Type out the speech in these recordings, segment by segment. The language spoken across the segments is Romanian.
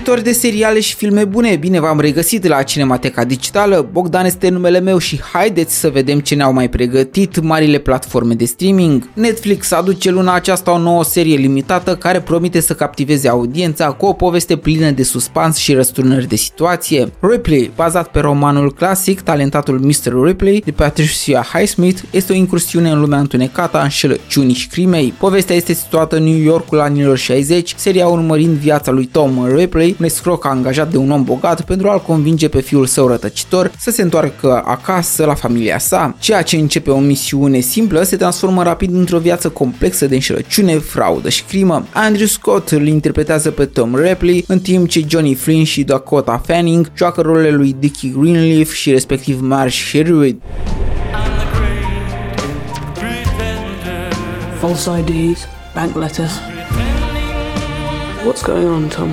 Iubitori de seriale și filme bune, bine v-am regăsit la Cinemateca Digitală. Bogdan este numele meu și haideți să vedem ce ne-au mai pregătit marile platforme de streaming. Netflix aduce luna aceasta o nouă serie limitată care promite să captiveze audiența cu o poveste plină de suspans și răsturnări de situație. Ripley, bazat pe romanul clasic Talentatul Mr. Ripley de Patricia Highsmith, este o incursiune în lumea întunecată a înșelăciunii și crimei. Povestea este situată în New Yorkul anilor 60, seria urmărind viața lui Tom Ripley, un escroc angajat de un om bogat pentru a-l convinge pe fiul său rătăcitor să se întoarcă acasă la familia sa. Ceea ce începe o misiune simplă se transformă rapid într-o viață complexă de înșelăciune, fraudă și crimă. Andrew Scott îl interpretează pe Tom Ripley, în timp ce Johnny Flynn și Dakota Fanning joacă rolele lui Dickie Greenleaf și respectiv Marsh Sherwood. False IDs, bank letters. What's going on, Tom?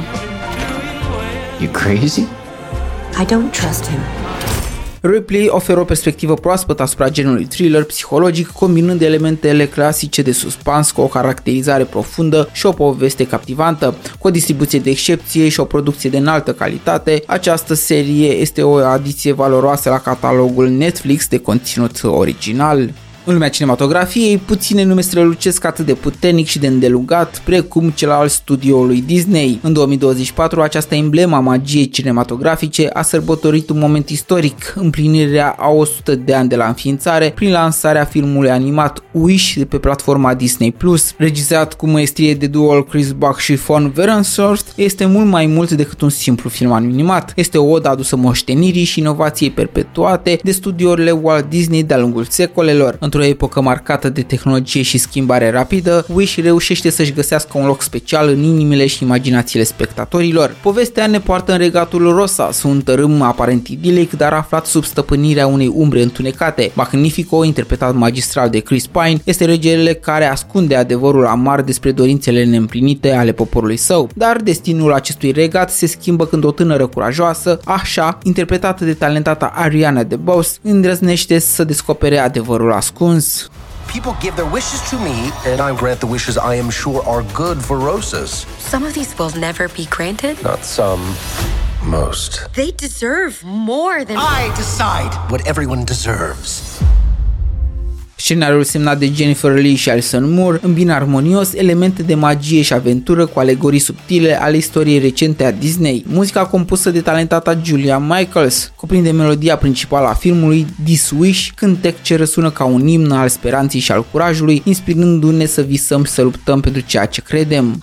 You crazy? I don't trust him. Ripley oferă o perspectivă proaspătă asupra genului thriller psihologic, combinând elementele clasice de suspans cu o caracterizare profundă și o poveste captivantă. Cu o distribuție de excepție și o producție de înaltă calitate, această serie este o adiție valoroasă la catalogul Netflix de conținut original. În lumea cinematografiei, puține nume strălucesc atât de puternic și de îndelungat precum cel al studioului Disney. În 2024, această emblemă a magiei cinematografice a sărbătorit un moment istoric, împlinirea a 100 de ani de la înființare, prin lansarea filmului animat Wish de pe platforma Disney+. Regizat cu maestrie de duo Chris Buck și Von Wernsorst, este mult mai mult decât un simplu film animat. Este o odă adusă moștenirii și inovației perpetuate de studiourile Walt Disney de-a lungul secolelor. Într-o epocă marcată de tehnologie și schimbare rapidă, Wish reușește să-și găsească un loc special în inimile și imaginațiile spectatorilor. Povestea ne poartă în regatul Rosas, un tărâm aparent idilic, dar aflat sub stăpânirea unei umbre întunecate. Magnifico, interpretat magistral de Chris Pine, este regele care ascunde adevărul amar despre dorințele neîmplinite ale poporului său. Dar destinul acestui regat se schimbă când o tânără curajoasă, Asha, interpretată de talentata Ariana DeBose, îndrăznește să descopere adevărul ascuns. People give their wishes to me, and I grant the wishes I am sure are good for Rosas. Some of these will never be granted. Not some, most. They deserve more than I decide what everyone deserves. Scenariul semnat de Jennifer Lee și Alison Moore îmbină armonios elemente de magie și aventură cu alegorii subtile ale istoriei recente a Disney. Muzica compusă de talentata Julia Michaels cuprinde melodia principală a filmului This Wish, cântec ce răsună ca un imn al speranței și al curajului, inspirându-ne să visăm și să luptăm pentru ceea ce credem.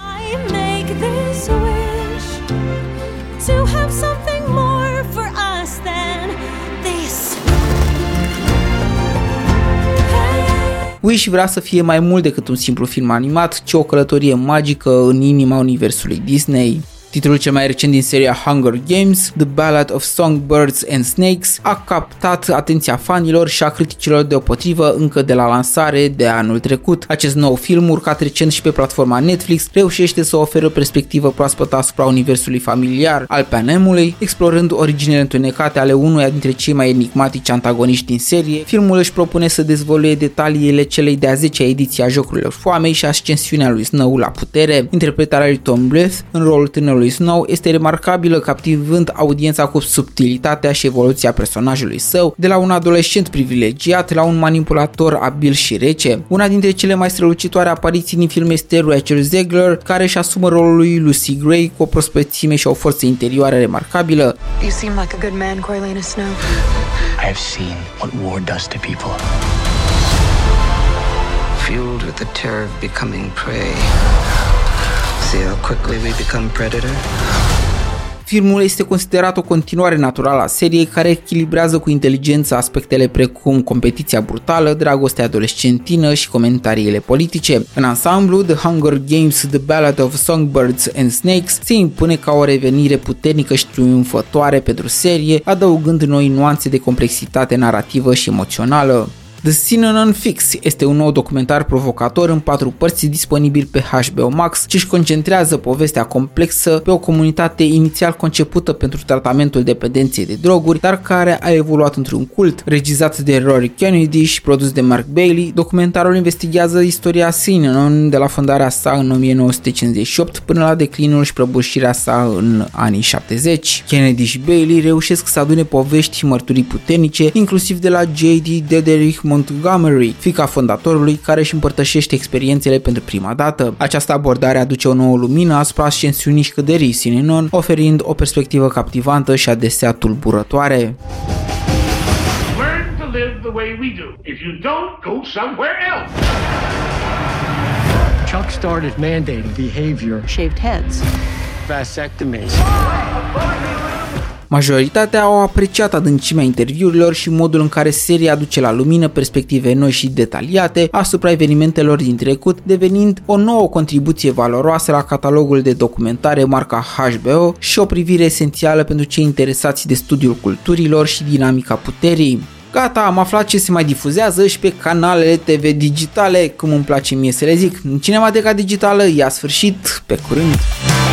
Wish vrea să fie mai mult decât un simplu film animat, ci o călătorie magică în inima universului Disney. Titlul cel mai recent din seria Hunger Games, The Ballad of Songbirds and Snakes, a captat atenția fanilor și a criticilor deopotrivă încă de la lansare de anul trecut. Acest nou film, urcat recent și pe platforma Netflix, reușește să ofere o perspectivă proaspătă asupra universului familiar al Panemului, explorând originele întunecate ale unuia dintre cei mai enigmatici antagoniști din serie. Filmul își propune să dezvăluie detaliile celei de-a 10-a ediție a Jocurilor Foamei și ascensiunea lui Snow la putere. Interpretarea lui Tom Blyth în rolul tânărului Snow este remarcabilă, captivând audiența cu subtilitatea și evoluția personajului său, de la un adolescent privilegiat la un manipulator abil și rece. Una dintre cele mai strălucitoare apariții din film este Rachel Zegler, care își asumă rolul lui Lucy Gray cu o prospețime și o forță interioară remarcabilă. You seem like a good man, Corleone Snow. I have seen what war does to people. Fueled with the terror of becoming prey. See how quickly we become predator? Filmul este considerat o continuare naturală a seriei care echilibrează cu inteligență aspectele precum competiția brutală, dragostea adolescentină și comentariile politice. În ansamblu, The Hunger Games, The Ballad of Songbirds and Snakes se impune ca o revenire puternică și triumfătoare pentru serie, adăugând noi nuanțe de complexitate narrativă și emoțională. The Synanon Fix este un nou documentar provocator în 4 părți disponibil pe HBO Max, ce își concentrează povestea complexă pe o comunitate inițial concepută pentru tratamentul dependenței de droguri, dar care a evoluat într-un cult. Regizat de Rory Kennedy și produs de Mark Bailey, documentarul investigează istoria Synanon de la fondarea sa în 1958 până la declinul și prăbușirea sa în anii 70. Kennedy și Bailey reușesc să adune povești și mărturii puternice, inclusiv de la J.D. Dederick Montgomery, fiica fondatorului, care își împărtășește experiențele pentru prima dată. Această abordare aduce o nouă lumină asupra ascensiunii și căderii Synanon, oferind o perspectivă captivantă și adesea tulburătoare. Learn to live the way we do. If you don't, go somewhere else. Chuck started mandating behavior. Shaved heads. Vasectomies. Majoritatea au apreciat adâncimea interviurilor și modul în care seria aduce la lumină perspective noi și detaliate asupra evenimentelor din trecut, devenind o nouă contribuție valoroasă la catalogul de documentare marca HBO și o privire esențială pentru cei interesați de studiul culturilor și dinamica puterii. Gata, am aflat ce se mai difuzează și pe canalele TV digitale, cum îmi place mie să le zic. Cinemateca digitală i-a sfârșit, pe curând!